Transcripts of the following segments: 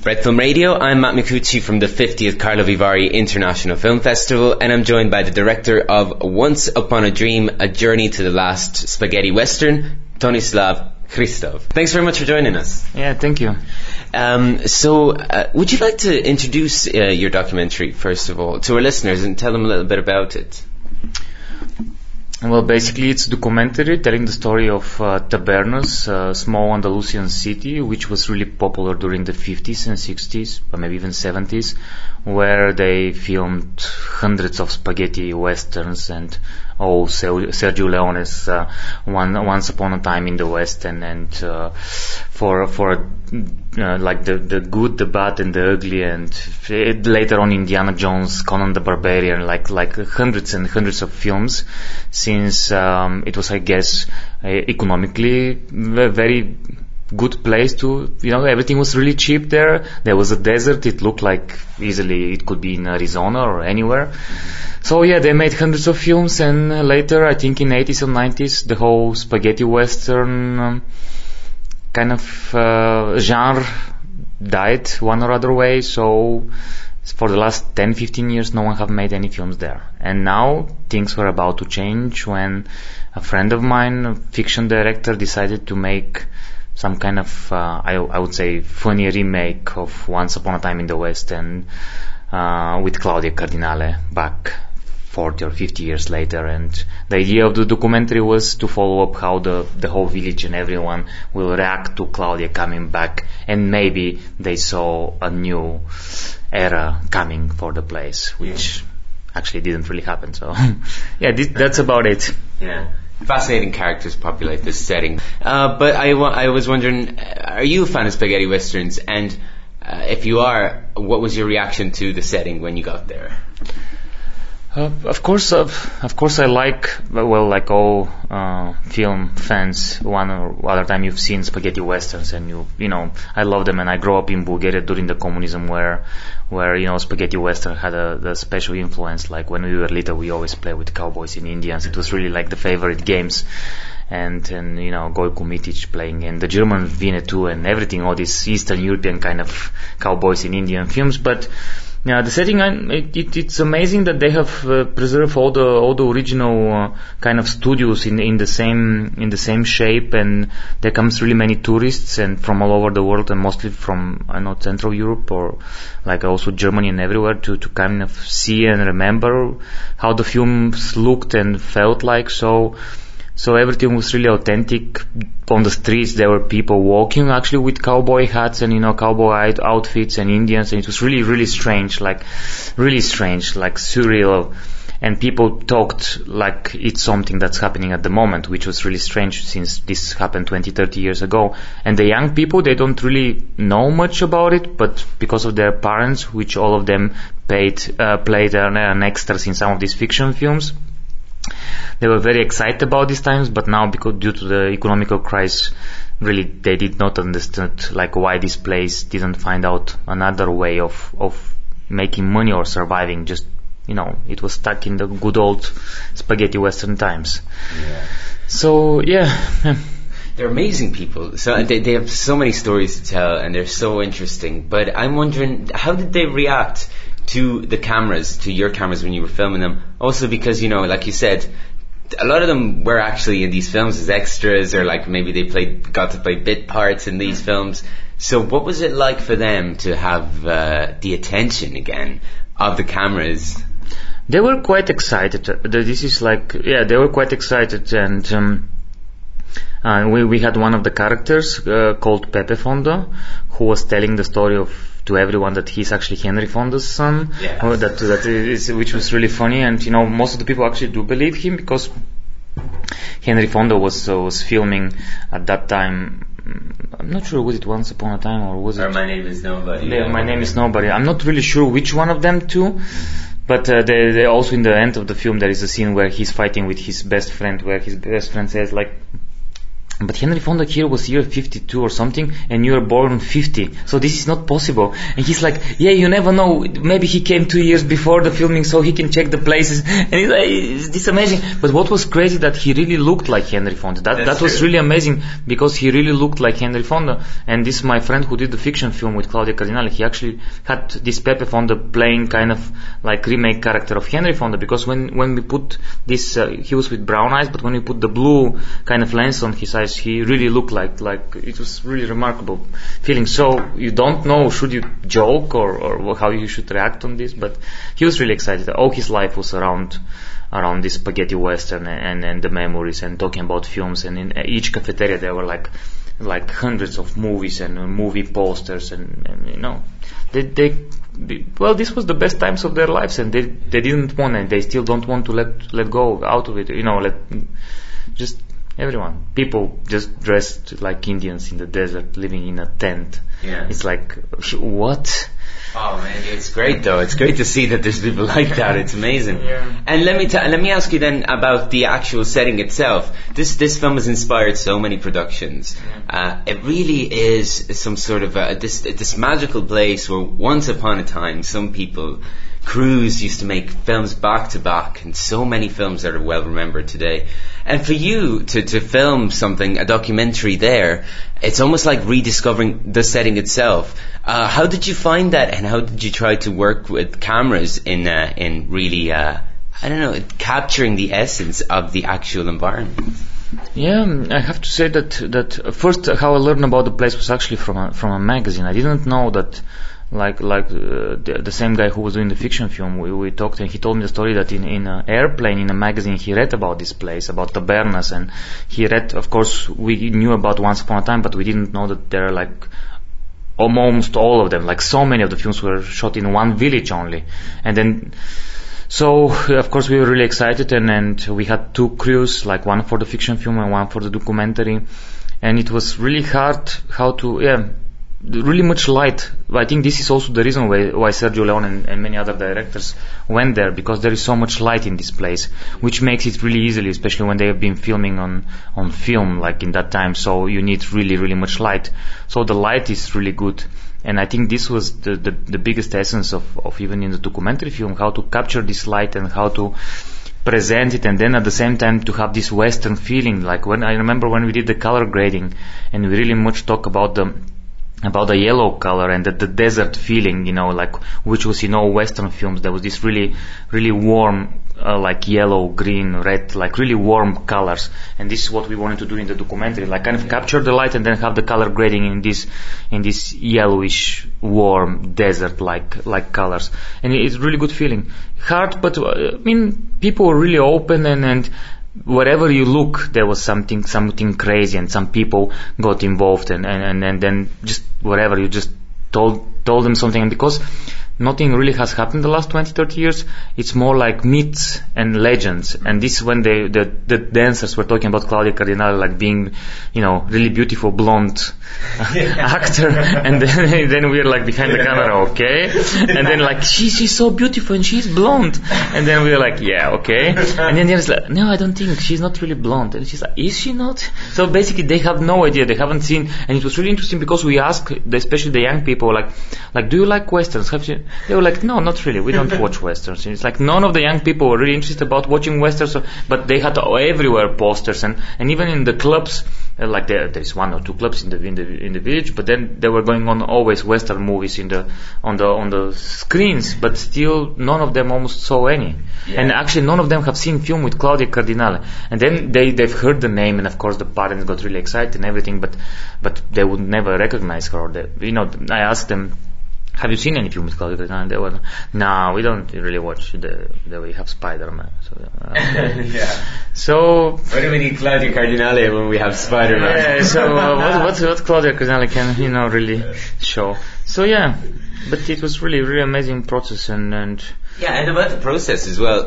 Red Film Radio, I'm Matt Micucci from the 50th Carlo Vivari International Film Festival, and I'm joined by the director of Once Upon a Dream, A Journey to the Last Spaghetti Western, Tonislav Hristov. Thanks very much for joining us. Yeah, thank you. Would you like to introduce your documentary, first of all, to our listeners and tell them a little bit about it? Well, basically it's a documentary telling the story of Tabernas, a small Andalusian city which was really popular during the 50s and 60s, or maybe even 70s, where they filmed hundreds of spaghetti westerns and Sergio Leone's Once Upon a Time in the West, and for like the good, the bad, and the ugly, and later on Indiana Jones, Conan the Barbarian, like hundreds and hundreds of films, since it was, I guess, economically a very good place to, everything was really cheap there. There was a desert. It looked like easily it could be in Arizona or anywhere. So yeah, they made hundreds of films, and later, I think in 80s and 90s, the whole spaghetti western kind of genre died one or other way. So for the last 10-15 years, no one have made any films there. And now things were about to change when a friend of mine, a fiction director, decided to make some kind of, I would say, funny remake of Once Upon a Time in the West, and with Claudia Cardinale back 40 or 50 years later. And the idea of the documentary was to follow up how the whole village and everyone will react to Claudia coming back, and maybe they saw a new era coming for the place, which actually didn't really happen. So yeah, that's about it. Yeah. Fascinating characters populate this setting. But I was wondering, are you a fan of spaghetti westerns? And if you are, what was your reaction to the setting when you got there? Of course, I like all film fans. One or other time you've seen spaghetti westerns, and I love them. And I grew up in Bulgaria during the communism, where spaghetti western had the special influence. Like when we were little, we always play with cowboys and Indians. It was really like the favorite games. And Gojko Mitic playing, and the German Winnetou and everything, all these Eastern European kind of cowboys and Indian films. But yeah, the setting, it's amazing that they have preserved all the original kind of studios in the same shape, and there comes really many tourists and from all over the world, and mostly from Central Europe, or like also Germany and everywhere, to kind of see and remember how the films looked and felt like. So everything was really authentic. On the streets there were people walking actually with cowboy hats and cowboy outfits and Indians, and it was really, really strange, like surreal. And people talked like it's something that's happening at the moment, which was really strange since this happened 20-30 years ago. And the young people, they don't really know much about it, but because of their parents, which all of them played an extras in some of these fiction films, they were very excited about these times. But now, because due to the economical crisis, really they did not understand like why this place didn't find out another way of making money or surviving. Just it was stuck in the good old spaghetti western times. Yeah. So yeah. They're amazing people. So they have so many stories to tell, and they're so interesting. But I'm wondering, how did they react to the cameras, to your cameras when you were filming them? Also because, like you said, a lot of them were actually in these films as extras, or like maybe they got to play bit parts in these films. So what was it like for them to have the attention again of the cameras? They were quite excited. They were quite excited, and we had one of the characters called Pepe Fonda, who was telling the story to everyone that he's actually Henry Fonda's son. Yes. Which was really funny, and most of the people actually do believe him, because Henry Fonda was filming at that time. I'm not sure, was it Once Upon a Time or was it My Name Is Nobody? Yeah, My Name Is Nobody. I'm not really sure which one of them two. But they also, in the end of the film, there is a scene where he's fighting with his best friend, where his best friend says like, but Henry Fonda here was year 52 or something, and you were born 50, so this is not possible. And he's like, yeah, you never know, maybe he came 2 years before the filming so he can check the places, and he's like, it's amazing. But what was crazy, that he really looked like Henry Fonda. That was really amazing, because he really looked like Henry Fonda. And this, my friend who did the fiction film with Claudia Cardinale, he actually had this Pepe Fonda playing kind of like remake character of Henry Fonda, because when we put this, he was with brown eyes, but when we put the blue kind of lens on his eyes, he really looked like it was really remarkable feeling. So you don't know, should you joke or how you should react on this, but he was really excited. All his life was around this spaghetti western and the memories and talking about films, and in each cafeteria there were like hundreds of movies and movie posters, and you know, well, this was the best times of their lives, and they didn't want, and they still don't want to let go out of it, you know, just everyone, people just dressed like Indians in the desert, living in a tent. Yeah. It's like, what? Oh man, it's great though. It's great to see that there's people like that. It's amazing. Yeah. And let me ask you then about the actual setting itself. This film has inspired so many productions. It really is some sort of this magical place where once upon a time some people, crews used to make films back to back, and so many films that are well remembered today. And for you to film something, a documentary there, it's almost like rediscovering the setting itself. How did you find that, and how did you try to work with cameras in really, I don't know, capturing the essence of the actual environment? Yeah, I have to say that first how I learned about the place was actually from a magazine. I didn't know that. The same guy who was doing the fiction film, we talked, and he told me the story that in an airplane, in a magazine, he read about this place, about Tabernas, and he read, of course, we knew about Once Upon a Time, but we didn't know that there are like almost all of them, like so many of the films were shot in one village only. And then, so of course we were really excited, and we had two crews, like one for the fiction film and one for the documentary, and it was really hard really much light. I think this is also the reason why Sergio Leone and many other directors went there, because there is so much light in this place, which makes it really easily, especially when they have been filming on film, like in that time. So you need really, really much light. So the light is really good. And I think this was the biggest essence of even in the documentary film, how to capture this light and how to present it, and then at the same time to have this Western feeling. Like when I remember when we did the color grading, and we really much talk about the yellow color and the desert feeling, you know, like which was in all Western films. There was this really, really warm, like yellow, green, red, like really warm colors. And this is what we wanted to do in the documentary, like kind of capture the light and then have the color grading in this yellowish, warm, desert-like colors. And it's really good feeling. Hard, but I mean, people were really open, and wherever you look, there was something crazy, and some people got involved, and then just whatever, you just told them something. And because nothing really has happened the last 20-30 years, it's more like myths and legends. And this is when the dancers were talking about Claudia Cardinale, like being, you know, really beautiful blonde actor, and then we're like behind the camera, okay, and then like she's so beautiful and she's blonde, and then we're like, yeah, okay, and then there's like, no, I don't think she's not really blonde, and she's like, is she not? So basically they have no idea, they haven't seen. And it was really interesting because we asked, especially the young people, like do you like westerns? They were like, no, not really, we don't watch westerns. And it's like none of the young people were really interested about watching westerns, but they had everywhere posters, and even in the clubs, like there's one or two clubs in the village, but then they were going on always Western movies on the screens, but still none of them almost saw any. Yeah. And actually none of them have seen film with Claudia Cardinale. And then they've heard the name, and of course the parents got really excited and everything, but they would never recognize her. I asked them, have you seen any film with Claudia Cardinale? They were, no, we don't really watch we have Spider-Man. So, yeah. So why do we need Claudia Cardinale when we have Spider-Man? Yeah. So what Claudia Cardinale can really show? So yeah, but it was really, really amazing process and. Yeah, and about the process as well.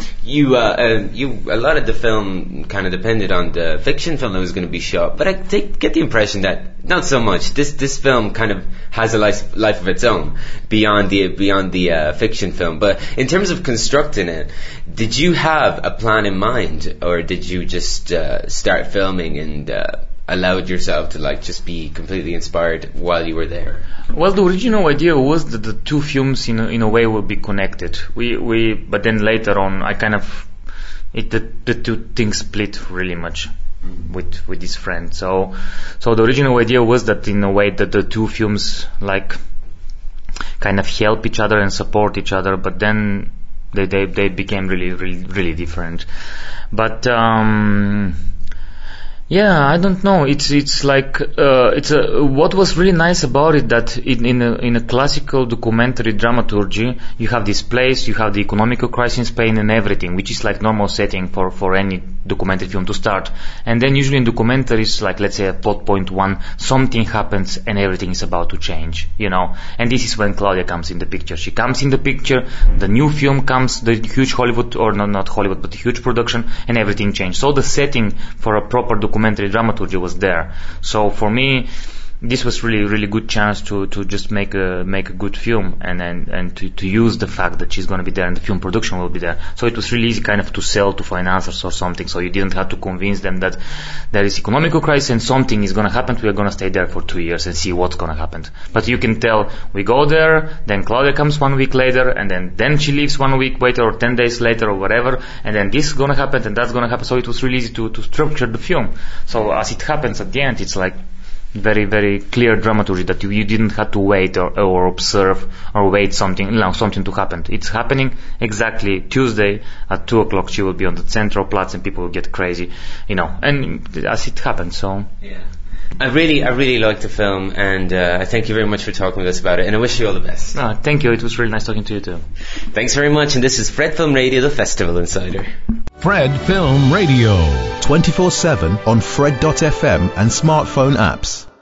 A lot of the film kind of depended on the fiction film that was going to be shot, but I get the impression that not so much. This film kind of has a life of its own beyond the fiction film. But in terms of constructing it, did you have a plan in mind, or did you just start filming and allowed yourself to like just be completely inspired while you were there? Well, the original idea was that the two films in a way will be connected. But then later on, I kind of the two things split really much with this friend. So the original idea was that in a way that the two films like kind of help each other and support each other, but then they became really different. But yeah, I don't know. It's like what was really nice about it that in a classical documentary dramaturgy, you have this place, you have the economical crisis in Spain and everything, which is like normal setting for any documentary film to start. And then usually in documentaries, like let's say at plot point 1, something happens and everything is about to change, you know. And this is when Claudia comes in the picture. She comes in the picture, the new film comes, the huge Hollywood, or not Hollywood, but the huge production, and everything changed. So the setting for a proper documentary dramaturgy was there. So for me, this was really good chance to just make a good film and to use the fact that she's going to be there and the film production will be there. So it was really easy kind of to sell to financiers or something. So you didn't have to convince them that there is economical crisis and something is going to happen. We are going to stay there for 2 years and see what's going to happen. But you can tell we go there, then Claudia comes 1 week later, and then she leaves 1 week later or 10 days later or whatever, and then this is going to happen and that's going to happen. So it was really easy to structure the film. So as it happens at the end, it's like very clear dramaturgy that you didn't have to wait or observe or wait something to happen. It's happening exactly Tuesday at 2:00. She will be on the Central Platz and people will get crazy, you know. And as it happened, so yeah. I really liked the film, and I thank you very much for talking with us about it, and I wish you all the best. Thank you. It was really nice talking to you too. Thanks very much, and this is Fred Film Radio, the Festival Insider. Fred Film Radio, 24/7 on Fred.fm and smartphone apps.